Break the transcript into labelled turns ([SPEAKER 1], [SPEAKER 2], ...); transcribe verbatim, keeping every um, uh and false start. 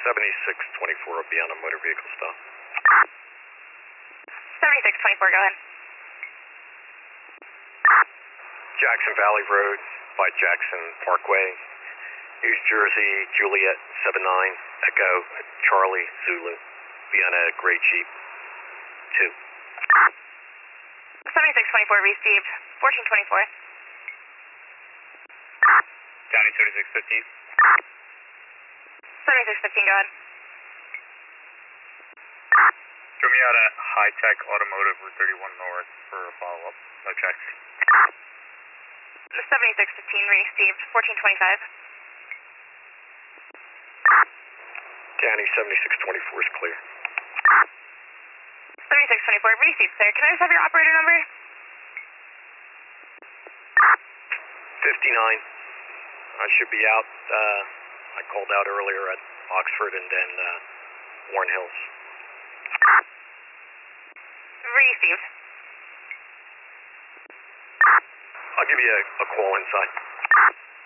[SPEAKER 1] seventy-six twenty-four will be on a motor vehicle stop.
[SPEAKER 2] seventy-six twenty-four, go ahead.
[SPEAKER 1] Jackson Valley Road by Jackson Parkway, New Jersey, Juliet seven nine, Echo, Charlie, Zulu, be on a gray Jeep, two.
[SPEAKER 2] seventy-six twenty-four received, fourteen twenty-four.
[SPEAKER 3] County thirty-six fifteen.
[SPEAKER 2] seventy-six fifteen, go ahead.
[SPEAKER 3] Throw me out at High Tech Automotive Route thirty-one North for a follow-up. No tracks.
[SPEAKER 2] seventy-six fifteen received, fourteen twenty-five.
[SPEAKER 1] County seventy-six twenty-four is clear.
[SPEAKER 2] seventy-six twenty-four received, sir. Can I just have your operator number?
[SPEAKER 1] fifty-nine. I should be out. Uh, I called out earlier at Oxford and then uh, Warren Hills.
[SPEAKER 2] Received.
[SPEAKER 1] I'll give you a, a call inside.